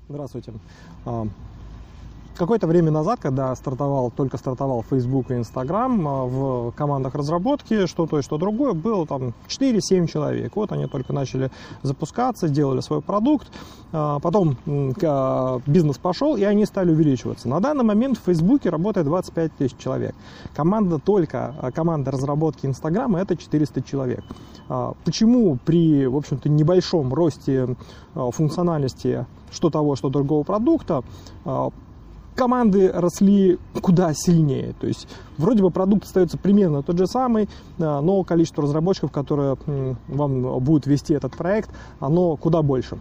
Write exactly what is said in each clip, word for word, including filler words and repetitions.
Здравствуйте. Какое-то время назад, когда стартовал, только стартовал Facebook и Instagram, в командах разработки что то и что другое было там четыре-семь человек. Вот они только начали запускаться, делали свой продукт, потом бизнес пошел, и они стали увеличиваться. На данный момент в Facebook работает двадцать пять тысяч человек. Команда только, команда разработки Instagram это четыреста человек. Почему при, в общем-то, небольшом росте функциональности что того, что другого продукта, команды росли куда сильнее? То есть вроде бы продукт остается примерно тот же самый, но количество разработчиков, которые вам будут вести этот проект, оно куда больше.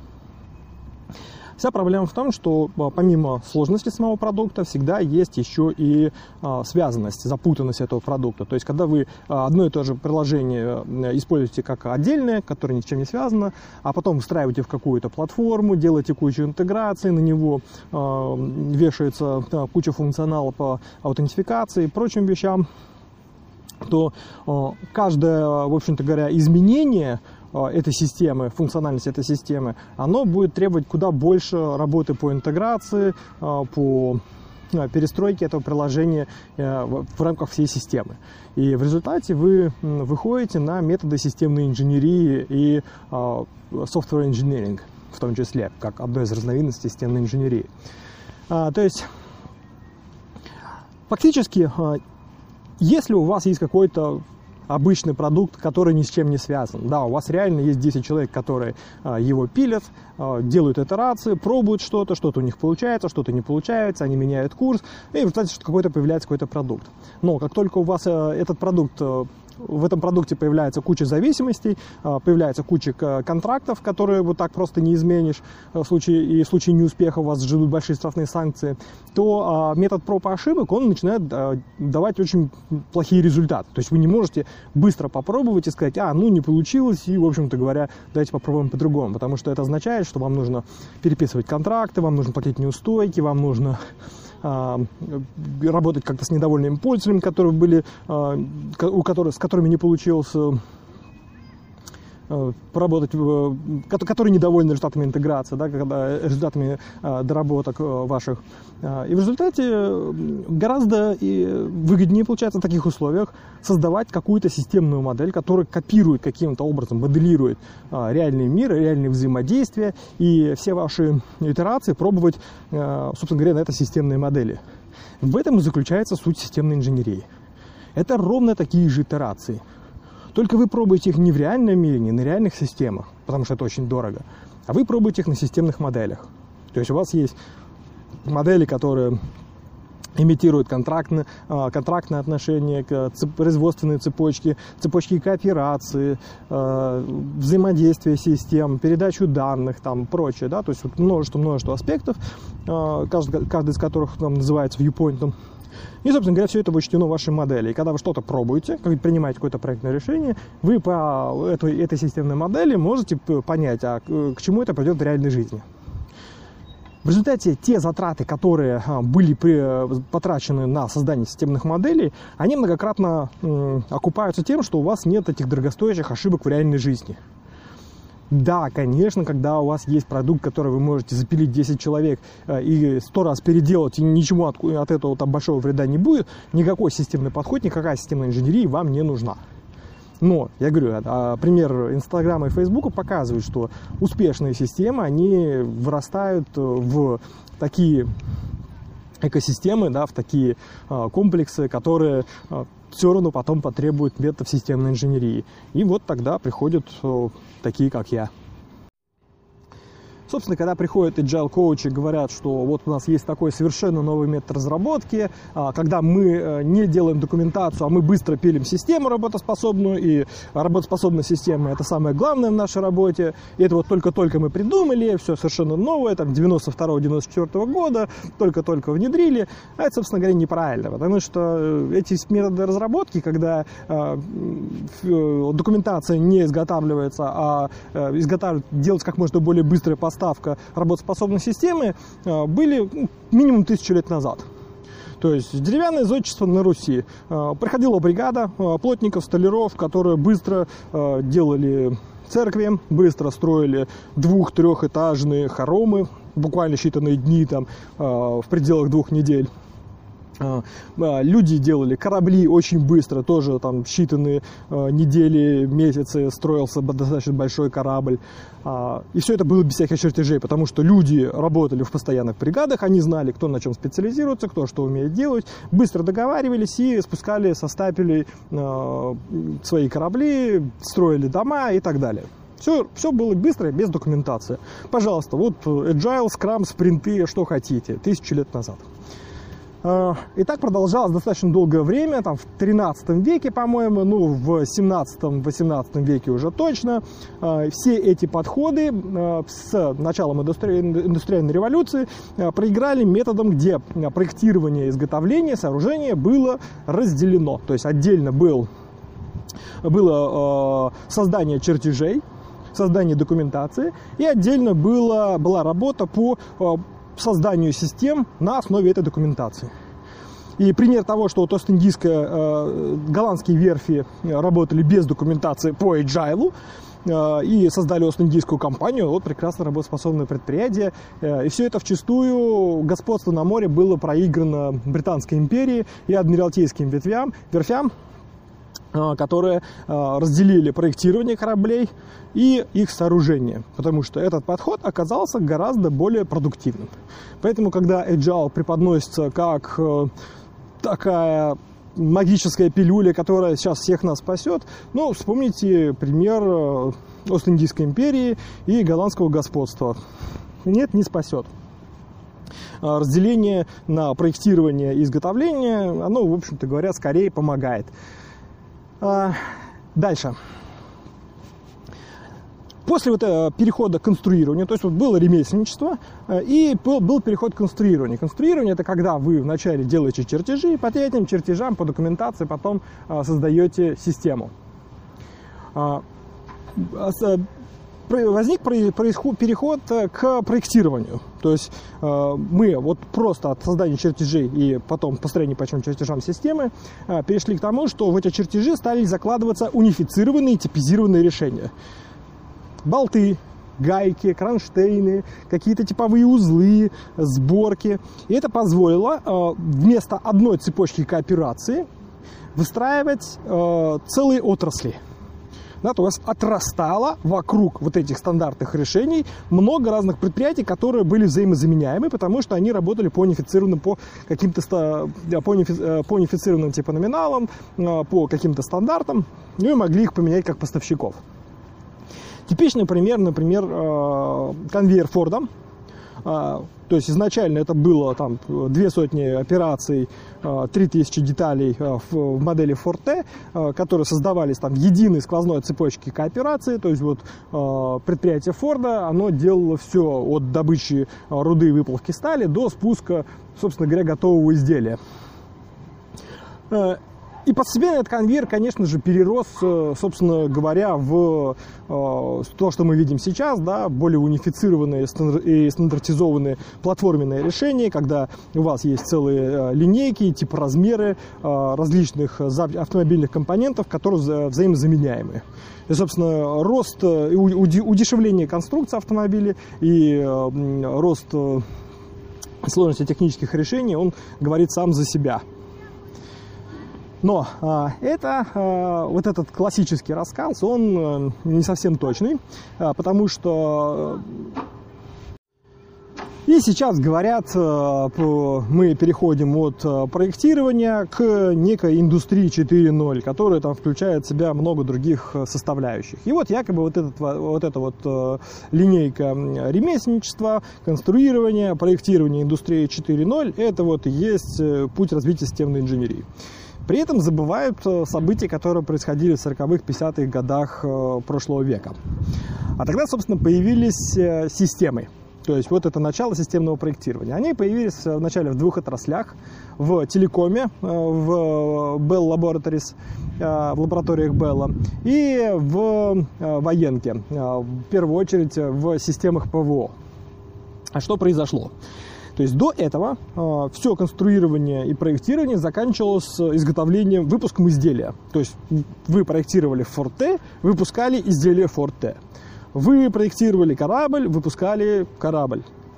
Вся проблема в том, что помимо сложности самого продукта всегда есть еще и связанность, запутанность этого продукта. То есть когда вы одно и то же приложение используете как отдельное, которое ни с чем не связано, а потом встраиваете в какую-то платформу, делаете кучу интеграций, на него вешается куча функционала по аутентификации и прочим вещам, то каждое, в общем-то говоря, изменение этой системы, функциональности этой системы, оно будет требовать куда больше работы по интеграции, по перестройке этого приложения в рамках всей системы. И в результате вы выходите на методы системной инженерии и software engineering, в том числе, как одной из разновидностей системной инженерии. То есть, фактически, если у вас есть какой-то обычный продукт, который ни с чем не связан. Да, у вас реально есть десять человек, которые а, его пилят, а, делают итерации, пробуют что-то, что-то у них получается, что-то не получается, они меняют курс, и в результате какой-то появляется какой-то продукт. Но как только у вас а, этот продукт, а, в этом продукте появляется куча зависимостей, а, появляется куча контрактов, которые вот так просто не изменишь, в случае, и в случае неуспеха у вас ждут большие штрафные санкции, то а, метод проб и ошибок, он начинает а, давать очень плохие результаты. То есть вы не можете быстро попробовать и сказать, а, ну не получилось, и, в общем-то говоря, давайте попробуем по-другому, потому что это означает, что вам нужно переписывать контракты, вам нужно платить неустойки, вам нужно а, работать как-то с недовольными пользователями, которые были, а, у которых, с которыми не получилось поработать, которые недовольны результатами интеграции, да, когда, результатами а, доработок ваших. И в результате гораздо выгоднее получается в таких условиях создавать какую-то системную модель, которая копирует каким-то образом, моделирует а, реальный мир, реальные взаимодействия, и все ваши итерации пробовать, а, собственно говоря, на этой системной модели. В этом и заключается суть системной инженерии. Это ровно такие же итерации. Только вы пробуете их не в реальном мире, не на реальных системах, потому что это очень дорого, а вы пробуете их на системных моделях. То есть у вас есть модели, которые имитируют контрактные, контрактные отношения, производственные цепочки, цепочки кооперации, взаимодействия систем, передачу данных, там, прочее. Да? То есть множество-множество аспектов, каждый, каждый из которых там, называется viewpoint. И, собственно говоря, все это вычтено в вашей модели. И когда вы что-то пробуете, когда принимаете какое-то проектное решение, вы по этой, этой системной модели можете понять, а к чему это пойдет в реальной жизни. В результате те затраты, которые были потрачены на создание системных моделей, они многократно окупаются тем, что у вас нет этих дорогостоящих ошибок в реальной жизни. Да, конечно, когда у вас есть продукт, который вы можете запилить десять человек и сто раз переделать, и ничего от, от этого там большого вреда не будет, никакой системный подход, никакая системная инженерия вам не нужна. Но, я говорю, пример Инстаграма и Фейсбука показывает, что успешные системы, они вырастают в такие экосистемы, да, в такие комплексы, которые все равно потом потребуют методов системной инженерии. И вот тогда приходят такие, как я. Собственно, когда приходят agile коучи, говорят, что вот у нас есть такой совершенно новый метод разработки, когда мы не делаем документацию, а мы быстро пилим систему работоспособную, и работоспособная система – это самое главное в нашей работе, и это вот только-только мы придумали, все совершенно новое, там, девяносто второго — девяносто четвёртого года, только-только внедрили, а это, собственно говоря, неправильно, потому что эти методы разработки, когда э, документация не изготавливается, а э, изготавливать, делать как можно более быстрые поставки, ставка работоспособной системы были минимум тысячу лет назад. То есть деревянное зодчество на Руси. Приходила бригада плотников, столяров, которые быстро делали церкви, быстро строили двух-трехэтажные хоромы, буквально считанные дни, там, в пределах двух недель. Люди делали корабли очень быстро, тоже там считанные недели, месяцы строился достаточно большой корабль. И все это было без всяких чертежей, потому что люди работали в постоянных бригадах, они знали, кто на чем специализируется, кто что умеет делать, быстро договаривались и спускали со стапелей свои корабли, строили дома и так далее. Все, все было быстро, без документации. Пожалуйста, вот Agile, Scrum, спринты, что хотите, тысячу лет назад. И так продолжалось достаточно долгое время, там, в тринадцатом веке, по-моему, ну, в семнадцатом-восемнадцатом веке уже точно. Все эти подходы с началом индустри... индустриальной революции проиграли методом, где проектирование и изготовление сооружения было разделено. То есть отдельно был, было создание чертежей, создание документации, и отдельно было, была работа по созданию систем на основе этой документации. И пример того, что вот Ост-Индийская, э, голландские верфи работали без документации по Agile э, и создали Ост-Индийскую компанию, вот прекрасно работоспособное предприятие. Э, и все это вчистую господство на море было проиграно Британской империи и адмиралтейским ветвям, верфям, которые разделили проектирование кораблей и их сооружение, потому что этот подход оказался гораздо более продуктивным. Поэтому, когда Agile преподносится как такая магическая пилюля, которая сейчас всех нас спасет, ну, вспомните пример Ост-Индийской империи и голландского господства. Нет, не спасет. Разделение на проектирование и изготовление, оно, в общем-то говоря, скорее помогает. Дальше. После вот перехода к конструированию, то есть вот было ремесленничество и был, был переход к конструированию. Конструирование — это когда вы вначале делаете чертежи, и по этим чертежам, по документации потом создаете систему. Возник переход к проектированию. То есть э, мы вот просто от создания чертежей и потом построения по чертежам системы э, перешли к тому, что в эти чертежи стали закладываться унифицированные, типизированные решения. Болты, гайки, кронштейны, какие-то типовые узлы, сборки. И это позволило э, вместо одной цепочки кооперации выстраивать э, целые отрасли. Да, то есть отрастало вокруг вот этих стандартных решений много разных предприятий, которые были взаимозаменяемы, потому что они работали по унифицированным, по каким-то по унифицированным типа номиналам, по каким-то стандартам, ну и могли их поменять как поставщиков. Типичный пример, например, конвейер Форда. То есть изначально это было там две сотни операций, три тысячи деталей в модели Forte, которые создавались там в единой сквозной цепочке кооперации. То есть вот предприятие Форда, оно делало все от добычи руды и выплавки стали до спуска, собственно говоря, готового изделия. И постепенно этот конвейер, конечно же, перерос, собственно говоря, в то, что мы видим сейчас, да, более унифицированные и стандартизованные платформенные решения, когда у вас есть целые линейки, типа размеры различных автомобильных компонентов, которые взаимозаменяемые. И, собственно, рост и удешевление конструкции автомобиля и рост сложности технических решений, он говорит сам за себя. Но а, это, а, вот этот классический рассказ, он а, не совсем точный, а, потому что и сейчас говорят, а, по, мы переходим от а, проектирования к некой индустрии четыре ноль, которая там включает в себя много других составляющих. И вот якобы вот, этот, вот эта вот а, линейка ремесленничества, конструирования, проектирования индустрии четыре ноль, это вот и есть путь развития системной инженерии. При этом забывают события, которые происходили в сороковых, пятидесятых годах прошлого века. А тогда, собственно, появились системы. То есть вот это начало системного проектирования. Они появились вначале в двух отраслях. В телекоме, в Bell Laboratories, в лабораториях Bell, и в военке, в первую очередь в системах ПВО. А что произошло? То есть до этого э, все конструирование и проектирование заканчивалось изготовлением, выпуском изделия. То есть вы проектировали Forte, выпускали изделие Forte. Вы проектировали корабль, выпускали корабль.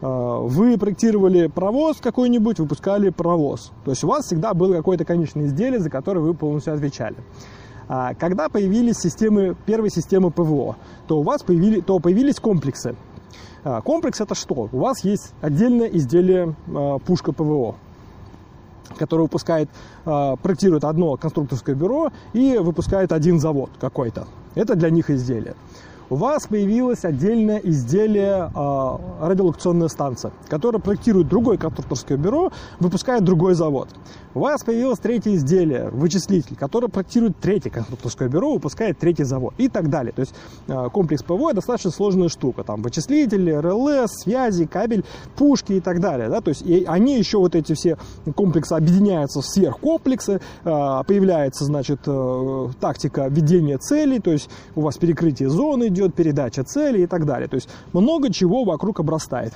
Вы проектировали паровоз какой-нибудь, выпускали паровоз. То есть у вас всегда было какое-то конечное изделие, за которое вы полностью отвечали. Когда появились системы, первые системы ПВО, то у вас появились, то появились комплексы. Комплекс — это что? У вас есть отдельное изделие пушка ПВО, которое выпускает, проектирует одно конструкторское бюро и выпускает один завод какой-то. Это для них изделие. У вас появилось отдельное изделие э, радиолокационная станция, которая проектирует другое конструкторское бюро, выпускает другой завод. У вас появилось третье изделие, вычислитель, который проектирует третье конструкторское бюро, выпускает третий завод и так далее. То есть э, комплекс ПВО достаточно сложная штука. Там вычислители, эр эл эс, связи, кабель, пушки и так далее. Да? То есть и они еще, вот эти все комплексы, объединяются в сверхкомплексы, э, появляется, значит, э, тактика ведения целей, то есть у вас перекрытие зоны идет, передача цели и так далее. То есть много чего вокруг обрастает.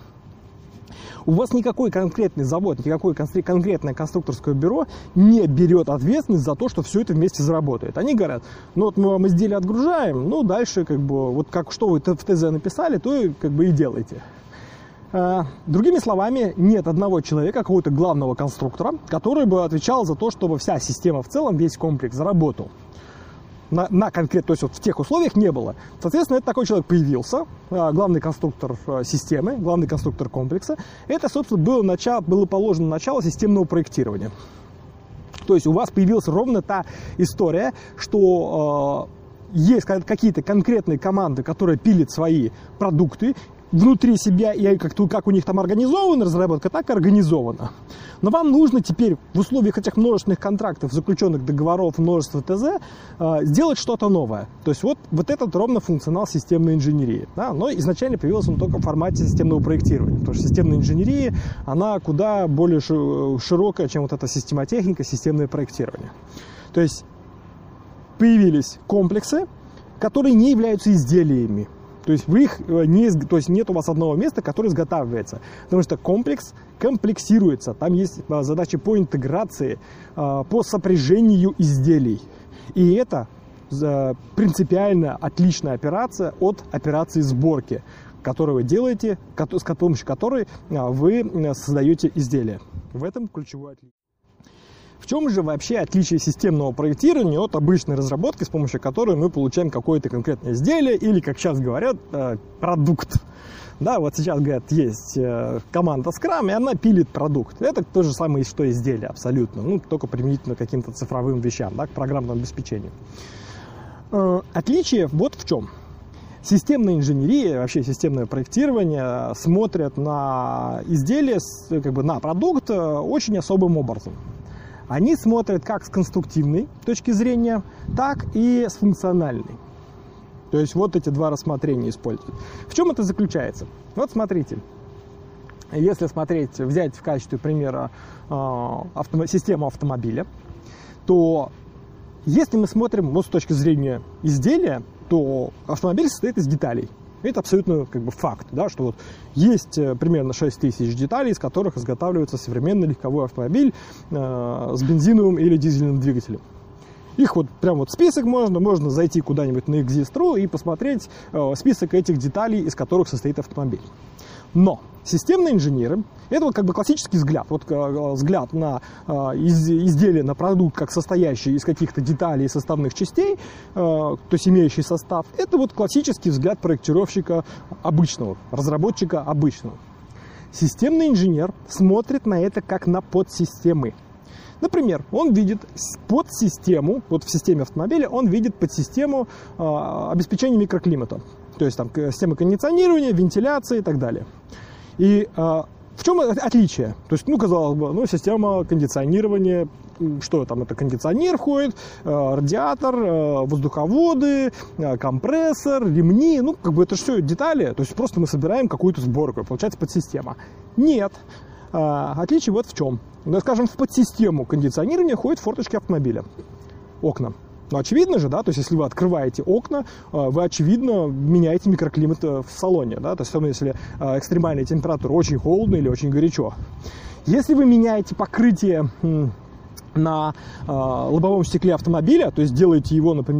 У вас никакой конкретный завод, никакое конкретное конструкторское бюро не берет ответственность за то, что все это вместе заработает. Они говорят, ну вот мы вам изделие отгружаем, ну дальше как бы вот как что вы в ТЗ написали, то и как бы и делайте. Другими словами, нет одного человека, какого-то главного конструктора, который бы отвечал за то, чтобы вся система в целом, весь комплекс заработал. На, на конкретно, то есть вот в тех условиях не было. Соответственно, это такой человек появился, главный конструктор системы, главный конструктор комплекса. Это, собственно, было, начало, было положено начало системного проектирования. То есть у вас появилась ровно та история, что э, есть какие-то конкретные команды, которые пилят свои продукты внутри себя, и как, как у них там организована разработка, так и организована. Но вам нужно теперь в условиях этих множественных контрактов, заключенных договоров, множества ТЗ, э, сделать что-то новое. То есть вот, вот этот ровно функционал системной инженерии. Да? Но изначально появился он только в формате системного проектирования, потому что системная инженерия, она куда более широкая, чем вот эта системотехника, системное проектирование. То есть появились комплексы, которые не являются изделиями. То есть, вы их не, то есть нет у вас одного места, которое изготавливается. Потому что комплекс комплексируется. Там есть задачи по интеграции, по сопряжению изделий. И это принципиально отличная операция от операции сборки, которую вы делаете, с помощью которой вы создаете изделие. В этом ключевое отличие. В чем же вообще отличие системного проектирования от обычной разработки, с помощью которой мы получаем какое-то конкретное изделие или, как сейчас говорят, продукт? Да, вот сейчас, говорят, есть команда Scrum, и она пилит продукт. Это то же самое, что изделие абсолютно, ну, только применительно к каким-то цифровым вещам, да, к программному обеспечению. Отличие вот в чем. Системная инженерия, вообще системное проектирование смотрят на изделие, как бы на продукт очень особым образом. Они смотрят как с конструктивной точки зрения, так и с функциональной. То есть вот эти два рассмотрения используют. В чем это заключается? Вот смотрите, если смотреть, взять в качестве примера э, авто, систему автомобиля, то если мы смотрим вот с точки зрения изделия, то автомобиль состоит из деталей. Это абсолютно как бы факт, да, что вот есть примерно шесть тысяч деталей, из которых изготавливается современный легковой автомобиль э, с бензиновым или дизельным двигателем. Их вот прям вот список можно, можно зайти куда-нибудь на экзист точка ру и посмотреть э, список этих деталей, из которых состоит автомобиль. Но системные инженеры, это вот как бы классический взгляд, вот э, взгляд на э, из, изделие, на продукт, как состоящий из каких-то деталей и составных частей, э, то есть имеющий состав, это вот классический взгляд проектировщика обычного, разработчика обычного. Системный инженер смотрит на это как на подсистемы. Например, он видит подсистему, вот в системе автомобиля он видит подсистему э, обеспечения микроклимата. То есть там система кондиционирования, вентиляции и так далее. И э, в чем отличие? То есть, ну, казалось бы, ну, система кондиционирования, что там, это кондиционер входит, э, радиатор, э, воздуховоды, э, компрессор, ремни, ну, как бы это же все детали, то есть просто мы собираем какую-то сборку, получается подсистема. Нет. Э, отличие вот в чем. Ну, скажем, в подсистему кондиционирования входят форточки автомобиля, окна. Ну, очевидно же, да, то есть если вы открываете окна, вы, очевидно, меняете микроклимат в салоне, да, то есть особенно если экстремальная температура, очень холодно или очень горячо. Если вы меняете покрытие на лобовом стекле автомобиля, то есть делаете его, например,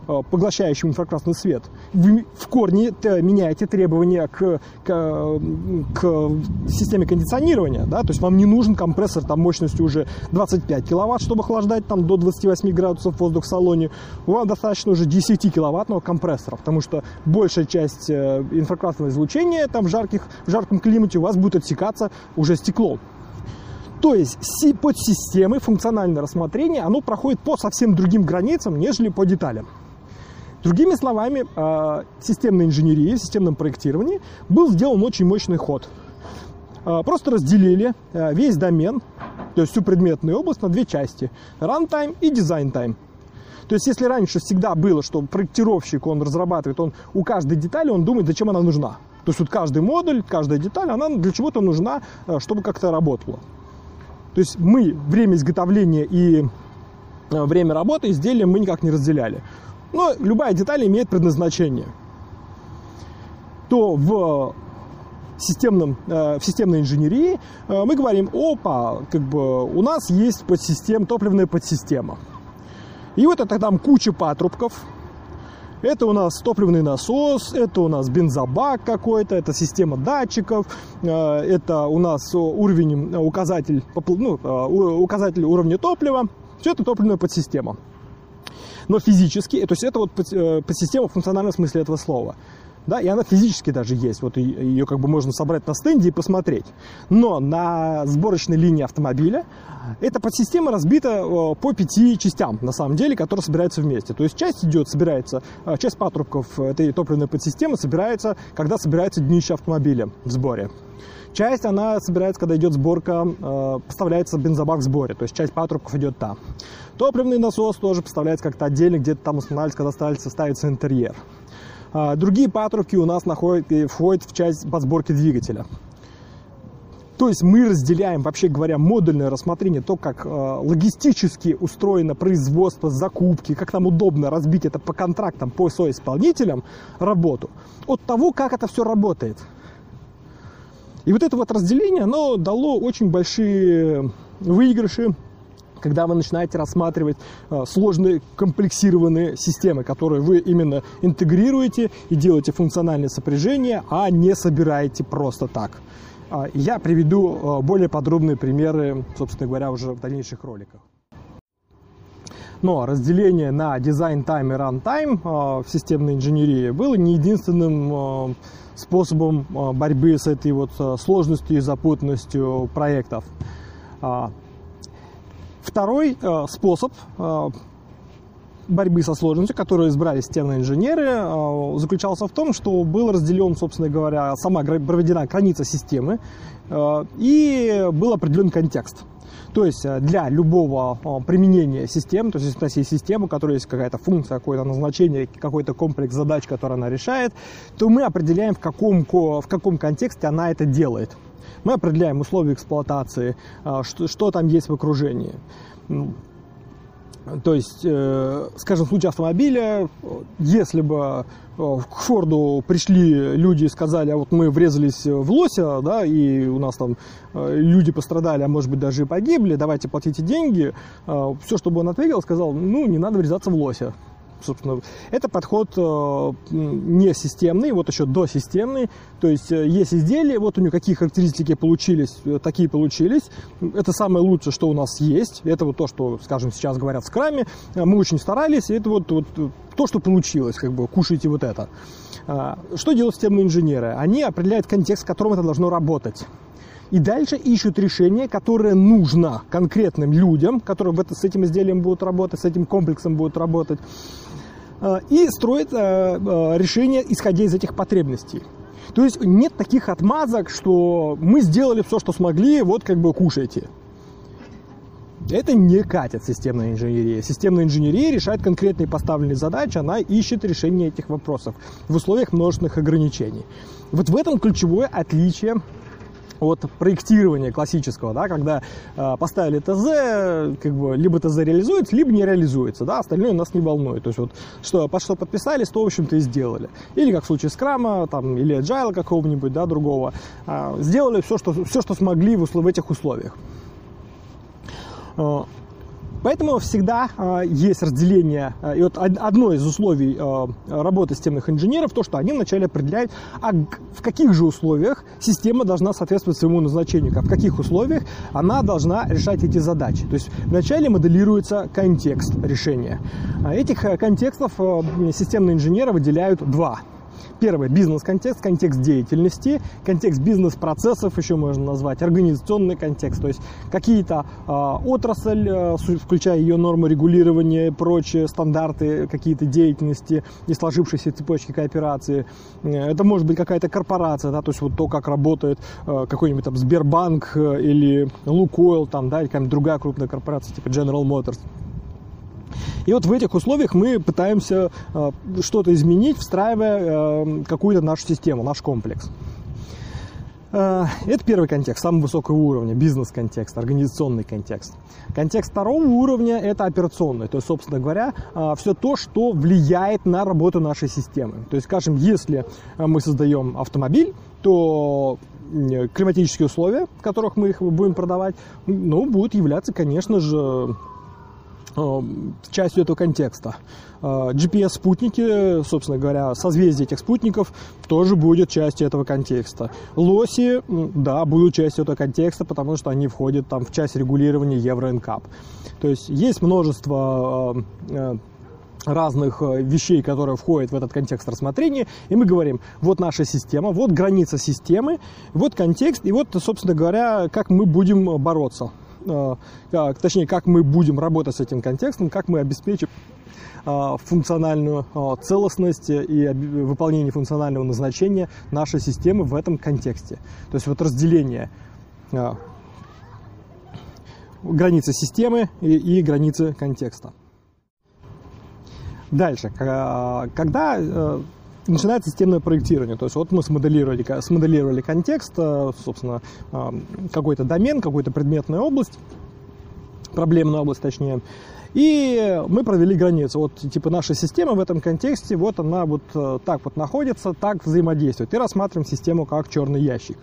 поглощающим инфракрасный свет. Вы в корне меняете требования к, к, к системе кондиционирования, да, то есть вам не нужен компрессор там мощностью уже двадцать пять киловатт, чтобы охлаждать там до двадцати восьми градусов воздух в салоне. Вам достаточно уже десятикиловаттного компрессора, потому что большая часть инфракрасного излучения там в, жарких, в жарком климате у вас будет отсекаться уже стеклом. То есть подсистемы, функциональное рассмотрение, оно проходит по совсем другим границам, нежели по деталям. Другими словами, в системной инженерии, в системном проектировании был сделан очень мощный ход. Просто разделили весь домен, то есть всю предметную область, на две части – runtime и design-time. То есть если раньше всегда было, что проектировщик, он разрабатывает, он у каждой детали, он думает, зачем она нужна. То есть вот каждый модуль, каждая деталь, она для чего-то нужна, чтобы как-то работала. То есть мы время изготовления и время работы изделия мы никак не разделяли. Но любая деталь имеет предназначение. То в, системном, в системной инженерии мы говорим, опа, как бы у нас есть подсистема, топливная подсистема. И вот это там куча патрубков. Это у нас топливный насос, это у нас бензобак какой-то, это система датчиков, это у нас уровень, указатель, ну, указатель уровня топлива. Все это топливная подсистема. Но физически, то есть это вот подсистема в функциональном смысле этого слова. Да, и она физически даже есть. Вот ее как бы можно собрать на стенде и посмотреть. Но на сборочной линии автомобиля эта подсистема разбита по пяти частям, на самом деле, которые собираются вместе. То есть часть идет, собирается, часть патрубков этой топливной подсистемы собирается, когда собирается днище автомобиля в сборе. Часть, она собирается, когда идет сборка, поставляется бензобак в сборе, то есть часть патрубков идет там. Топливный насос тоже поставляется как-то отдельно, где-то там устанавливается, когда ставится, ставится интерьер. Другие патрубки у нас находят, входят в часть подсборки двигателя. То есть мы разделяем, вообще говоря, модульное рассмотрение, то, как э, логистически устроено производство, закупки, как нам удобно разбить это по контрактам, по соисполнителям работу, от того, как это все работает. И вот это вот разделение, оно дало очень большие выигрыши, когда вы начинаете рассматривать э, сложные комплексированные системы, которые вы именно интегрируете и делаете функциональное сопряжение, а не собираете просто так. Э, я приведу э, более подробные примеры, собственно говоря, уже в дальнейших роликах. Но разделение на design-time и runtime э, в системной инженерии было не единственным э, способом э, борьбы с этой вот э, сложностью и запутанностью проектов. Э, Второй э, способ э, борьбы со сложностью, который избрали системные инженеры, э, заключался в том, что был разделен, собственно говоря, сама проведена граница системы э, и был определен контекст. То есть для любого э, применения системы, то есть если у нас есть система, у которой есть какая-то функция, какое-то назначение, какой-то комплекс задач, который она решает, то мы определяем, в каком, в каком контексте она это делает. Мы определяем условия эксплуатации, что, что там есть в окружении. То есть, скажем, в случае автомобиля, если бы к Форду пришли люди и сказали, а вот мы врезались в лося, да, и у нас там люди пострадали, а может быть даже и погибли, давайте платите деньги, все, что бы он ответил, сказал, ну, не надо врезаться в лося. Собственно, это подход э, не системный, вот еще досистемный. То есть э, есть изделия, вот у него какие характеристики получились, э, такие получились. Это самое лучшее, что у нас есть. Это вот то, что, скажем, сейчас говорят в скраме. Мы очень старались, и это вот, вот то, что получилось, как бы, кушайте вот это. А, что делают системные инженеры? Они определяют контекст, в котором это должно работать. И дальше ищут решение, которое нужно конкретным людям, которые в это, с этим изделием будут работать, с этим комплексом будут работать, и строят решение, исходя из этих потребностей. То есть нет таких отмазок, что мы сделали все, что смогли, вот как бы кушайте. Это не катит системная инженерия. Системная инженерия решает конкретные поставленные задачи, она ищет решение этих вопросов в условиях множественных ограничений. Вот в этом ключевое отличие от проектирования классического, да, когда э, поставили ТЗ, как бы, либо ТЗ реализуется, либо не реализуется, да, остальное нас не волнует. То есть вот что, под что подписались, то, в общем-то, и сделали. Или как в случае скрама, там, или agile какого-нибудь, да, другого, э, сделали все что, все, что смогли в, в этих условиях. Э, Поэтому всегда э, есть разделение. И вот одно из условий э, работы системных инженеров, то, что они вначале определяют, а в каких же условиях система должна соответствовать своему назначению, а в каких условиях она должна решать эти задачи. То есть вначале моделируется контекст решения. Этих контекстов э, системные инженеры выделяют два. Первый – бизнес-контекст, контекст деятельности, контекст бизнес-процессов, еще можно назвать, организационный контекст, то есть какие-то э, отрасль, э, включая ее нормы регулирования, прочие стандарты, какие-то деятельности и сложившиеся цепочки кооперации. Это может быть какая-то корпорация, да, то есть вот то, как работает э, какой-нибудь там Сбербанк э, или Лукойл, там, да, или какая-нибудь другая крупная корпорация, типа General Motors. И вот в этих условиях мы пытаемся э, что-то изменить, встраивая э, какую-то нашу систему, наш комплекс. Э, это первый контекст, самого высокого уровня, бизнес-контекст, организационный контекст. Контекст второго уровня – это операционный, то есть, собственно говоря, э, все то, что влияет на работу нашей системы. То есть, скажем, если мы создаем автомобиль, то климатические условия, в которых мы их будем продавать, ну, будут являться, конечно же, частью этого контекста. джи пи эс-спутники, собственно говоря, созвездие этих спутников тоже будет частью этого контекста. Лоси, да, будут частью этого контекста, потому что они входят там в часть регулирования Евро эн кап. То есть есть множество разных вещей, которые входят в этот контекст рассмотрения, и мы говорим, вот наша система, вот граница системы, вот контекст, и вот, собственно говоря, как мы будем бороться. Точнее, как мы будем работать с этим контекстом, как мы обеспечим функциональную целостность и выполнение функционального назначения нашей системы в этом контексте. То есть вот разделение границы системы и, и границы контекста. Дальше, когда начинается системное проектирование, то есть вот мы смоделировали, смоделировали контекст, собственно, какой-то домен, какую-то предметную область, проблемную область точнее, и мы провели границу. Вот типа наша система в этом контексте, вот она вот так вот находится, так взаимодействует, и рассматриваем систему как черный ящик.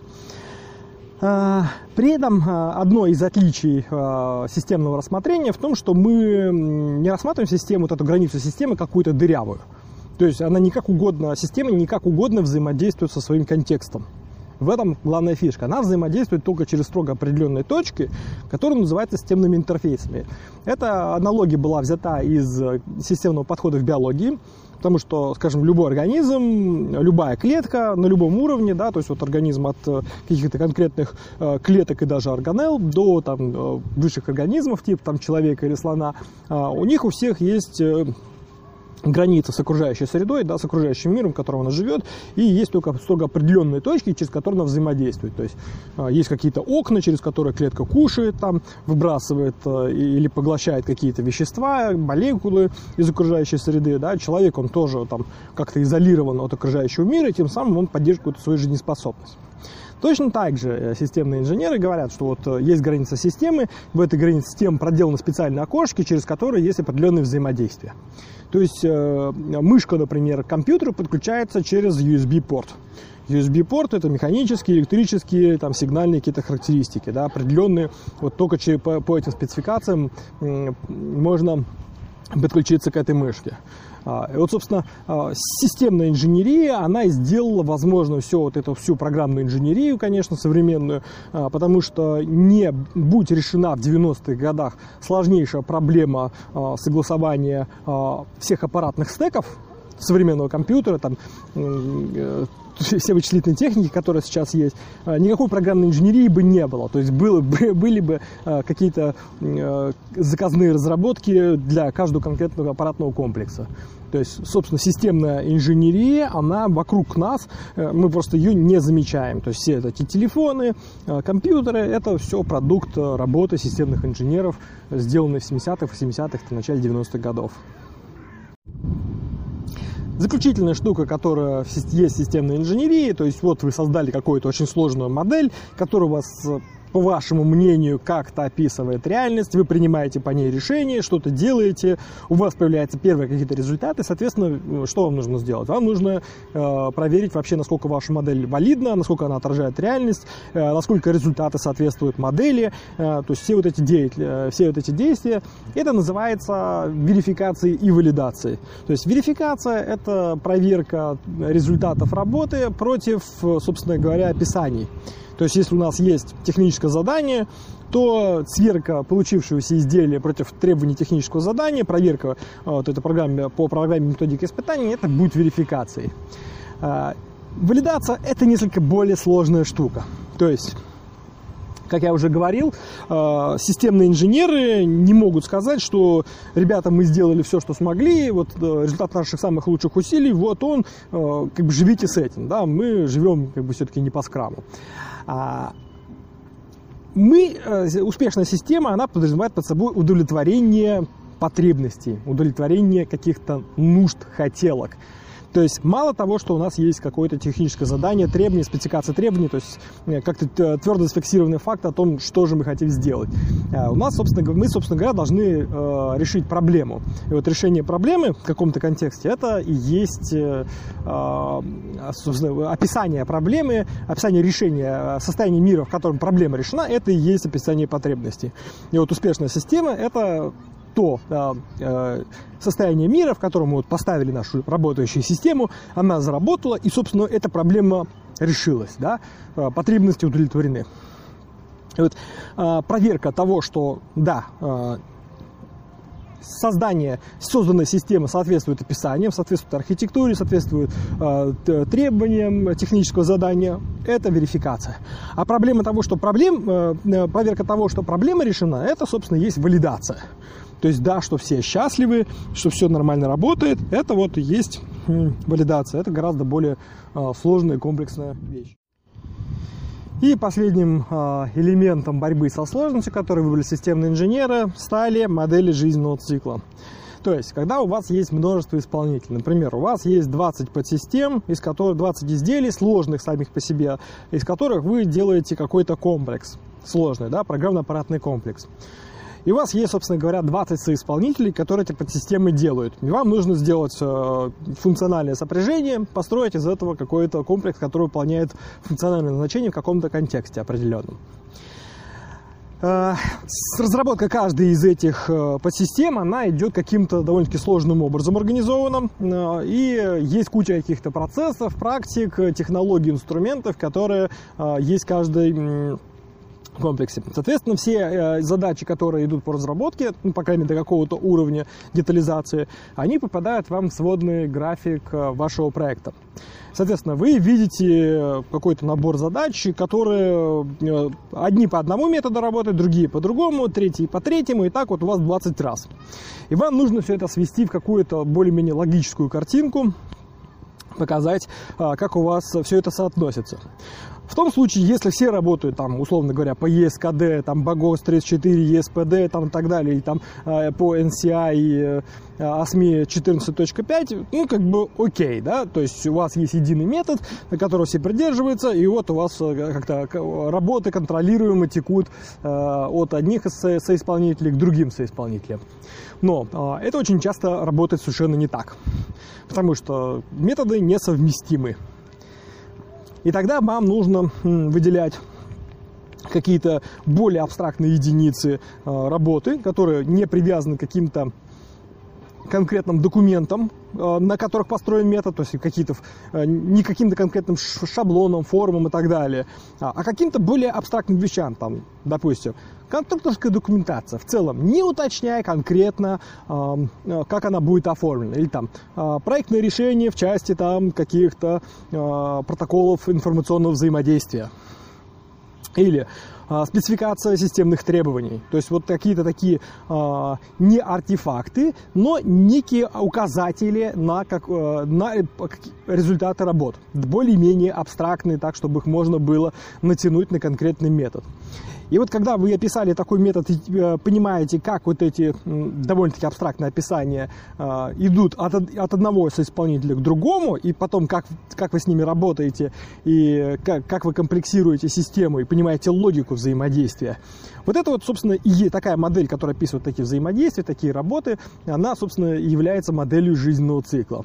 При этом одно из отличий системного рассмотрения в том, что мы не рассматриваем систему, вот эту границу системы, какую-то дырявую. То есть она не как угодно, система не как угодно взаимодействует со своим контекстом. В этом главная фишка. Она взаимодействует только через строго определенные точки, которые называются системными интерфейсами. Эта аналогия была взята из системного подхода в биологии, потому что, скажем, любой организм, любая клетка на любом уровне, да, то есть вот организм от каких-то конкретных клеток и даже органелл до там, высших организмов, типа там, человека или слона, у них у всех есть граница с окружающей средой, да, с окружающим миром, в котором она живет, и есть только строго определенные точки, через которые она взаимодействует. То есть э, есть какие-то окна, через которые клетка кушает, там, выбрасывает э, или поглощает какие-то вещества, молекулы из окружающей среды. Да. Человек, он тоже там как-то изолирован от окружающего мира, и тем самым он поддерживает свою жизнеспособность. Точно так же системные инженеры говорят, что вот есть граница системы, в этой границе системы проделаны специальные окошки, через которые есть определенные взаимодействия. То есть э, мышка, например, к компьютеру подключается через ю эс би-порт. ю эс би-порт – это механические, электрические, там, сигнальные какие-то характеристики, да, определенные. Вот только через, по, по этим спецификациям э, можно подключиться к этой мышке. И вот, собственно, системная инженерия, она и сделала возможно все вот эту всю программную инженерию, конечно, современную, потому что не будь решена в девяностых годах сложнейшая проблема согласования всех аппаратных стеков современного компьютера, там, все вычислительные техники, которые сейчас есть, никакой программной инженерии бы не было. То есть было, были бы какие-то заказные разработки для каждого конкретного аппаратного комплекса. То есть, собственно, системная инженерия, она вокруг нас, мы просто ее не замечаем. То есть все эти телефоны, компьютеры, это все продукт работы системных инженеров, сделанный в семидесятых, восьмидесятых, в начале девяностых годов. Заключительная штука, которая есть в системной инженерии, то есть вот вы создали какую-то очень сложную модель, которая у вас по вашему мнению, как-то описывает реальность, вы принимаете по ней решение, что-то делаете, у вас появляются первые какие-то результаты, соответственно, что вам нужно сделать? Вам нужно э, проверить вообще, насколько ваша модель валидна, насколько она отражает реальность, э, насколько результаты соответствуют модели, э, то есть все вот эти действия, все вот эти действия, это называется верификацией и валидацией. То есть верификация – это проверка результатов работы против, собственно говоря, описаний. То есть если у нас есть техническое задание, то сверка получившегося изделия против требований технического задания, проверка вот этой программы, по программе методики испытаний, это будет верификацией. Валидация – это несколько более сложная штука. То есть, как я уже говорил, системные инженеры не могут сказать, что, ребята, мы сделали все, что смогли, вот результат наших самых лучших усилий, вот он, как бы живите с этим, да, мы живем как бы все-таки не по скраму. Мы, успешная система, она подразумевает под собой удовлетворение потребностей, удовлетворение каких-то нужд, хотелок. То есть мало того, что у нас есть какое-то техническое задание, требование, спецификация требований, то есть как-то твердо зафиксированный факт о том, что же мы хотим сделать. У нас, собственно, мы, собственно говоря, должны э, решить проблему. И вот решение проблемы в каком-то контексте, это и есть э, описание проблемы, описание решения, состояния мира, в котором проблема решена, это и есть описание потребностей. И вот успешная система – это то э, состояние мира, в котором мы вот поставили нашу работающую систему, она заработала, и, собственно, эта проблема решилась, да, потребности удовлетворены. И вот э, проверка того, что, да, э, создание созданной системы соответствует описаниям, соответствует архитектуре, соответствует э, требованиям технического задания, это верификация. А проблема того, что проблем, э, проверка того, что проблема решена, это, собственно, есть валидация. То есть, да, что все счастливы, что все нормально работает, это вот и есть м, валидация. Это гораздо более э, сложная и комплексная вещь. И последним э, элементом борьбы со сложностью, который выбрали системные инженеры, стали модели жизненного цикла. То есть, когда у вас есть множество исполнителей, например, у вас есть двадцать подсистем, из которых двадцать изделий, сложных самих по себе, из которых вы делаете какой-то комплекс, сложный, да, программно-аппаратный комплекс. И у вас есть, собственно говоря, двадцать соисполнителей, которые эти подсистемы делают. И вам нужно сделать э, функциональное сопряжение, построить из этого какой-то комплекс, который выполняет функциональное назначение в каком-то контексте определенном. Э, разработка каждой из этих э, подсистем, она идет каким-то довольно-таки сложным образом организованным. Э, и есть куча каких-то процессов, практик, технологий, инструментов, которые э, есть в каждой э, комплексе. Соответственно, все э, задачи, которые идут по разработке, ну, по крайней мере, до какого-то уровня детализации, они попадают вам в сводный график э, вашего проекта. Соответственно, вы видите какой-то набор задач, которые э, одни по одному методу работают, другие по другому, третьи по третьему, и так вот у вас двадцать раз. И вам нужно все это свести в какую-то более-менее логическую картинку, показать, э, как у вас все это соотносится. В том случае, если все работают, там, условно говоря, по и эс ка ди, там, багос тридцать четыре, и эс пи ди, там, и так далее, и там, э, по эн си ай и э, асми четырнадцать точка пять, ну, как бы, окей, да, то есть у вас есть единый метод, которого все придерживаются, и вот у вас э, как-то работы контролируемо текут э, от одних со соисполнителей к другим соисполнителям. Но э, это очень часто работает совершенно не так, потому что методы несовместимы. И тогда вам нужно выделять какие-то более абстрактные единицы э, работы, которые не привязаны к каким-то конкретным документам, э, на которых построен метод, то есть какие-то, э, не каким-то конкретным шаблоном, формам и так далее, а, а каким-то более абстрактным вещам, там, допустим, конструкторская документация, в целом, не уточняя конкретно, э, как она будет оформлена, или там э, проектное решение в части там каких-то э, протоколов информационного взаимодействия, или э, спецификация системных требований, то есть вот какие-то такие э, не артефакты, но некие указатели на, как, э, на результаты работ, более-менее абстрактные, так, чтобы их можно было натянуть на конкретный метод. И вот когда вы описали такой метод и э, понимаете, как вот эти э, довольно-таки абстрактные описания э, идут от, от одного соисполнителя к другому, и потом как, как вы с ними работаете, и как, как вы комплексируете систему, и понимаете, понимаете логику взаимодействия. Вот это вот, собственно, и такая модель, которая описывает такие взаимодействия, такие работы, она, собственно, является моделью жизненного цикла.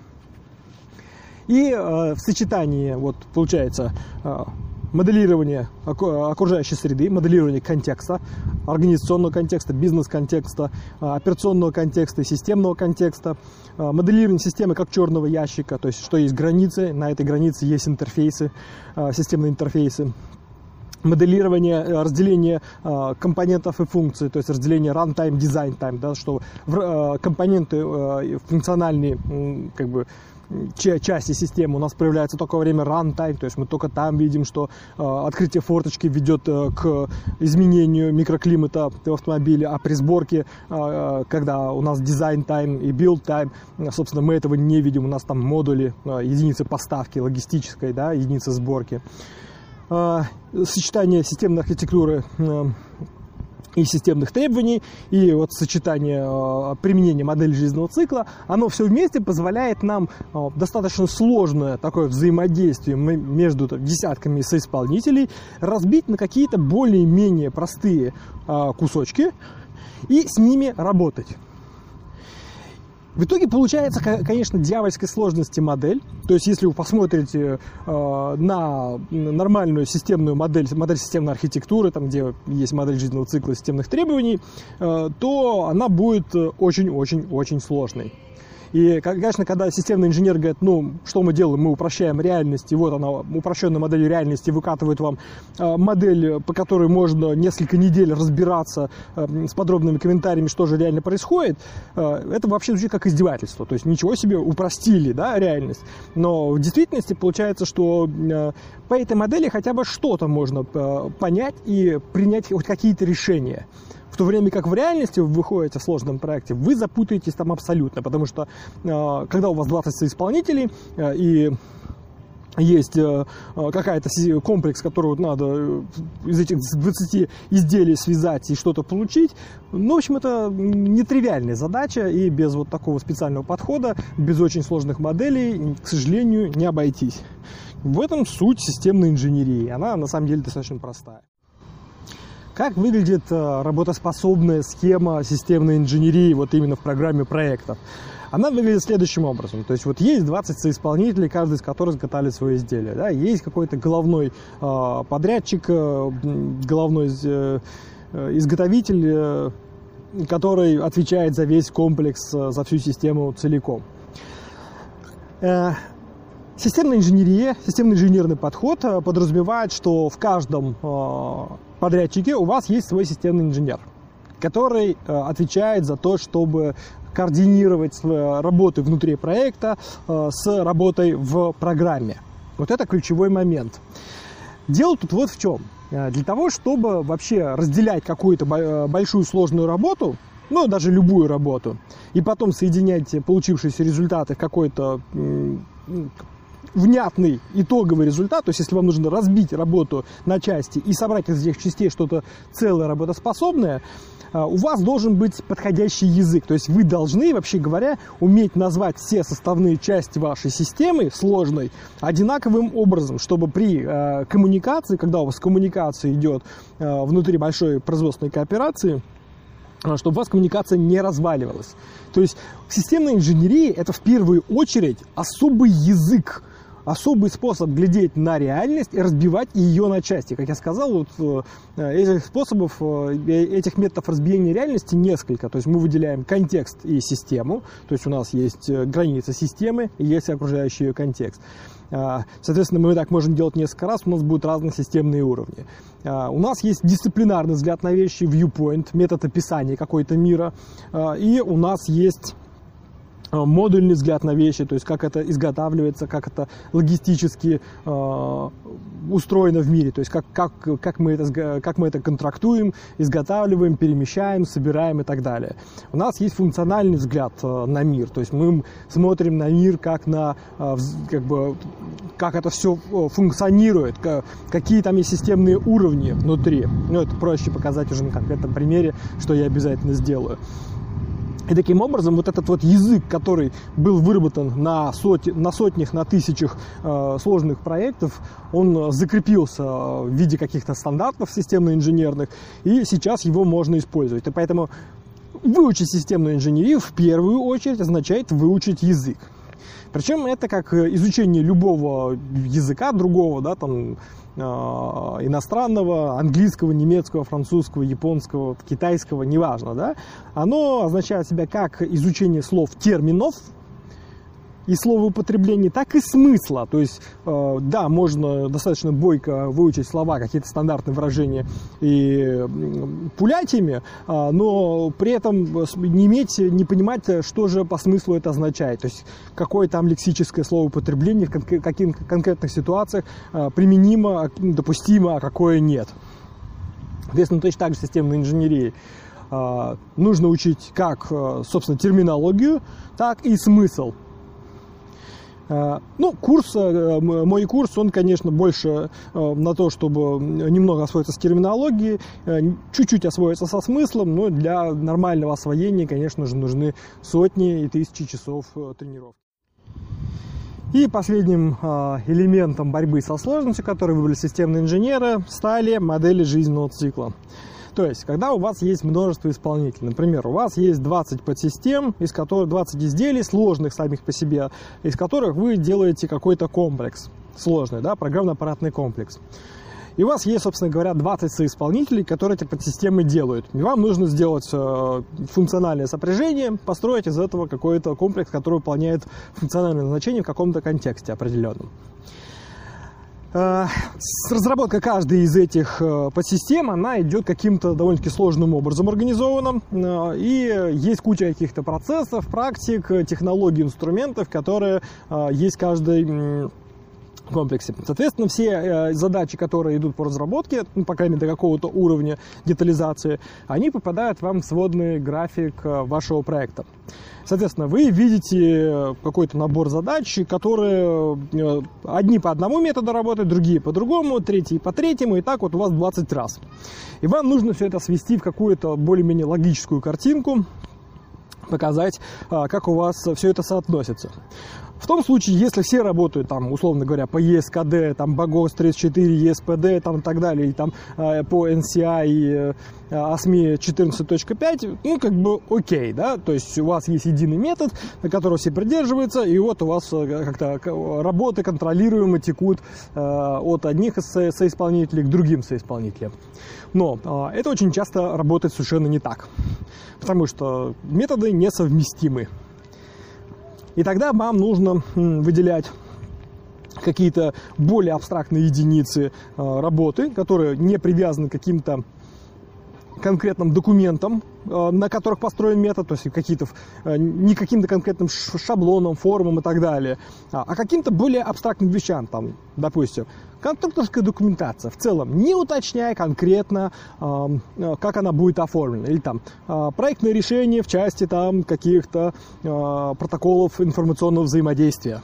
И э, в сочетании, вот, получается, э, моделирование окружающей среды, моделирование контекста, организационного контекста, бизнес-контекста, операционного контекста и системного контекста, моделирование системы как черного ящика, то есть что есть границы, на этой границе есть интерфейсы, системные интерфейсы, моделирование, разделение компонентов и функций, то есть разделение runtime, design time, да, что компоненты функциональные, как бы, части системы у нас появляется только во время runtime, то есть мы только там видим, что э, открытие форточки ведет э, к изменению микроклимата в автомобиле, а при сборке, э, когда у нас design time и build time, э, собственно, мы этого не видим, у нас там модули, э, единицы поставки, логистической, да, единицы сборки. Э, сочетание системной архитектуры э, и системных требований, и вот сочетание э, применения модели жизненного цикла, оно все вместе позволяет нам э, достаточно сложное такое взаимодействие между там, десятками соисполнителей разбить на какие-то более-менее простые э, кусочки и с ними работать. В итоге получается, конечно, дьявольской сложности модель. То есть, если вы посмотрите э, на нормальную системную модель, модель системной архитектуры, там, где есть модель жизненного цикла системных требований, э, то она будет очень-очень-очень сложной. И, конечно, когда системный инженер говорит, ну, что мы делаем, мы упрощаем реальность, и вот она, упрощенная модель реальности выкатывает вам э, модель, по которой можно несколько недель разбираться э, с подробными комментариями, что же реально происходит, э, это вообще звучит как издевательство. То есть ничего себе, упростили, да, реальность. Но в действительности получается, что э, по этой модели хотя бы что-то можно э, понять и принять хоть какие-то решения. В то время как в реальности вы выходите в сложном проекте, вы запутаетесь там абсолютно, потому что э, когда у вас двадцать соисполнителей э, и есть э, какая-то комплекс, который надо из этих двадцати изделий связать и что-то получить, ну, в общем, это нетривиальная задача, и без вот такого специального подхода, без очень сложных моделей, к сожалению, не обойтись. В этом суть системной инженерии, она на самом деле достаточно простая. Как выглядит работоспособная схема системной инженерии вот именно в программе проектов? Она выглядит следующим образом. То есть вот есть двадцать соисполнителей, каждый из которых изготавливает свое изделие. Да? Есть какой-то головной э, подрядчик, э, головной э, изготовитель, э, который отвечает за весь комплекс, э, за всю систему целиком. Э, Системная инженерия, системный инженерный подход подразумевает, что в каждом э, подрядчике у вас есть свой системный инженер, который э, отвечает за то, чтобы координировать работы внутри проекта э, с работой в программе. Вот это ключевой момент. Дело тут вот в чем. Для того, чтобы вообще разделять какую-то большую сложную работу, ну, даже любую работу, и потом соединять получившиеся результаты в какой-то внятный итоговый результат, то есть если вам нужно разбить работу на части и собрать из этих частей что-то целое, работоспособное, у вас должен быть подходящий язык. То есть вы должны, вообще говоря, уметь назвать все составные части вашей системы сложной одинаковым образом, чтобы при э, коммуникации, когда у вас коммуникация идет э, внутри большой производственной кооперации, чтобы у вас коммуникация не разваливалась. То есть системная инженерия – это в первую очередь особый язык, особый способ глядеть на реальность и разбивать ее на части. Как я сказал, вот, этих способов, этих методов разбиения реальности несколько. То есть мы выделяем контекст и систему, то есть у нас есть граница системы и есть окружающий ее контекст. Соответственно, мы так можем делать несколько раз, у нас будут разные системные уровни. У нас есть дисциплинарный взгляд на вещи, viewpoint, метод описания какой-то мира, и у нас есть модульный взгляд на вещи, то есть как это изготавливается, как это логистически э, устроено в мире, то есть как, как, как, мы это, как мы это контрактуем, изготавливаем, перемещаем, собираем и так далее. У нас есть функциональный взгляд э, на мир, то есть мы смотрим на мир как на, э, как бы, как это все функционирует, как, какие там есть системные уровни внутри. Ну, это проще показать уже на конкретном примере, что я обязательно сделаю. И таким образом вот этот вот язык, который был выработан на, соти, на сотнях, на тысячах э, сложных проектов, он закрепился в виде каких-то стандартов системно-инженерных, и сейчас его можно использовать. И поэтому выучить системную инженерию в первую очередь означает выучить язык. Причем это как изучение любого языка другого, да, там, э, иностранного, английского, немецкого, французского, японского, китайского, неважно, да, оно означает себя как изучение слов, терминов и словоупотребления, так и смысла. То есть, э, да, можно достаточно бойко выучить слова, какие-то стандартные выражения и э, пулять ими, э, но при этом не иметь, не понимать, что же по смыслу это означает. То есть, какое там лексическое словоупотребление в кон- каких конкретных ситуациях э, применимо, допустимо, а какое нет. Соответственно, точно так же системной инженерии э, нужно учить как, э, собственно, терминологию, так и смысл. Ну, курс, мой курс, он, конечно, больше на то, чтобы немного освоиться с терминологией, чуть-чуть освоиться со смыслом, но для нормального освоения, конечно же, нужны сотни и тысячи часов тренировки. И последним элементом борьбы со сложностью, который выбрали системные инженеры, стали модели жизненного цикла. То есть, когда у вас есть множество исполнителей, например, у вас есть двадцать подсистем, из которых двадцать изделий сложных самих по себе, из которых вы делаете какой-то комплекс сложный, да, программно-аппаратный комплекс. И у вас есть, собственно говоря, двадцать соисполнителей, которые эти подсистемы делают. И вам нужно сделать э, функциональное сопряжение, построить из этого какой-то комплекс, который выполняет функциональное назначение в каком-то контексте определенном. Разработка каждой из этих подсистем, она идет каким-то довольно-таки сложным образом организованным, и есть куча каких-то процессов, практик, технологий, инструментов, которые есть в каждой комплексе. Соответственно, все задачи, которые идут по разработке, ну, по крайней мере, до какого-то уровня детализации, они попадают вам в сводный график вашего проекта. Соответственно, вы видите какой-то набор задач, которые одни по одному методу работают, другие по другому, третьи по третьему, и так вот у вас двадцать раз. И вам нужно все это свести в какую-то более-менее логическую картинку, показать, как у вас все это соотносится. В том случае, если все работают, там, условно говоря, по и эс ка ди, там, багос тридцать четыре, и эс пи ди, там, и так далее, и там, э, по эн си ай и э, асми четырнадцать точка пять, ну, как бы, окей, да, то есть у вас есть единый метод, на которого все придерживаются, и вот у вас э, как-то работы контролируемо текут э, от одних со- соисполнителей к другим соисполнителям. Но э, это очень часто работает совершенно не так, потому что методы несовместимы. И тогда вам нужно выделять какие-то более абстрактные единицы работы, которые не привязаны к каким-то конкретным документам, на которых построен метод, то есть какие-то, не каким-то конкретным шаблоном, формам и так далее, а каким-то более абстрактным вещам, там, допустим, конструкторская документация в целом, не уточняя конкретно, как она будет оформлена, или там проектное решение в части там каких-то протоколов информационного взаимодействия,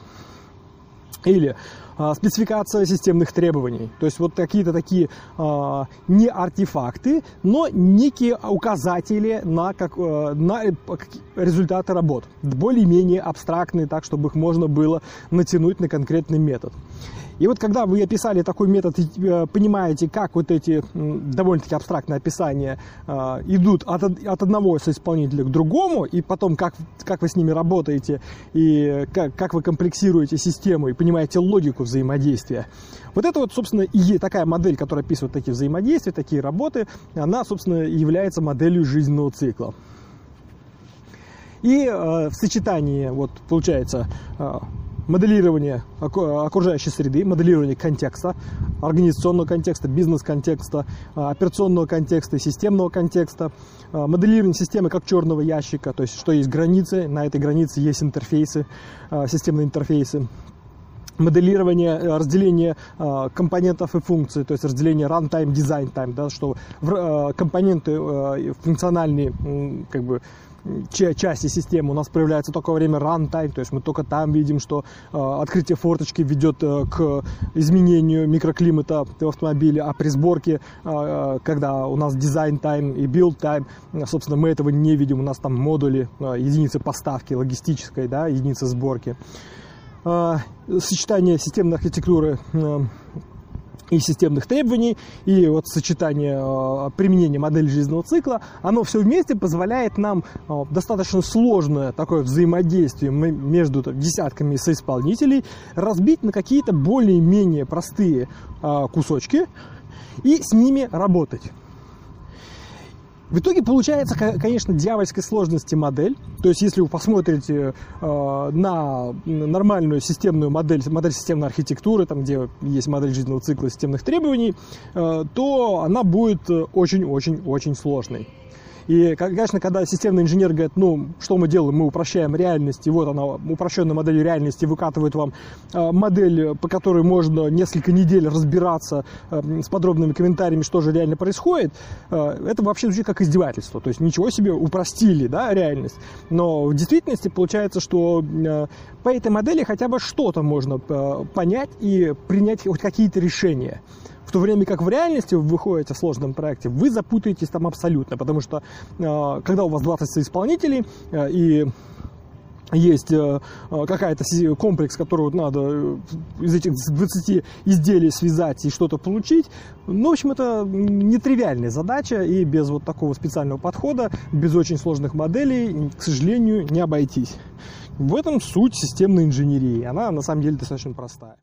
или спецификация системных требований. То есть вот какие-то такие э, не артефакты, но некие указатели на, как, э, на результаты работ. Более-менее абстрактные, так, чтобы их можно было натянуть на конкретный метод. И вот когда вы описали такой метод и э, понимаете, как вот эти э, довольно-таки абстрактные описания э, идут от, от одного соисполнителя к другому, и потом как, как вы с ними работаете, и как, как вы комплексируете систему, и понимаете логику взаимодействия. Вот это вот, собственно, и такая модель, которая описывает такие взаимодействия, такие работы, она, собственно, является моделью жизненного цикла. И э, в сочетании, вот, получается, э, моделирование окружающей среды, моделирование контекста, организационного контекста, бизнес-контекста, операционного контекста, системного контекста, моделирование системы как черного ящика, то есть что есть границы, на этой границе есть интерфейсы, системные интерфейсы. Моделирование, разделение э, компонентов и функций, то есть разделение runtime, design time, да, что в, э, компоненты э, функциональные, э, как бы, части системы у нас проявляется только во время runtime, то есть мы только там видим, что открытие форточки ведет к изменению микроклимата в автомобиле, а при сборке, когда у нас design time и build time, собственно, мы этого не видим, у нас там модули, единицы поставки логистической, да, единицы сборки. Сочетание системной архитектуры и системных требований, и вот сочетание э, применения модели жизненного цикла, оно все вместе позволяет нам э, достаточно сложное такое взаимодействие между там, десятками соисполнителей разбить на какие-то более-менее простые э, кусочки и с ними работать. В итоге получается, конечно, дьявольской сложности модель. То есть, если вы посмотрите э, на нормальную системную модель, модель системной архитектуры, там, где есть модель жизненного цикла системных требований, э, то она будет очень-очень-очень сложной. И, конечно, когда системный инженер говорит, ну, что мы делаем, мы упрощаем реальность, и вот она, упрощенная модель реальности выкатывает вам э, модель, по которой можно несколько недель разбираться э, с подробными комментариями, что же реально происходит, э, это вообще звучит как издевательство. То есть ничего себе, упростили, да, реальность. Но в действительности получается, что э, по этой модели хотя бы что-то можно э, понять и принять хоть какие-то решения. В то время как в реальности вы выходите в сложном проекте, вы запутаетесь там абсолютно, потому что э, когда у вас двадцать соисполнителей э, и есть э, какая-то комплекс, который надо из этих двадцати изделий связать и что-то получить, ну, в общем, это нетривиальная задача, и без вот такого специального подхода, без очень сложных моделей, к сожалению, не обойтись. В этом суть системной инженерии, она на самом деле достаточно простая.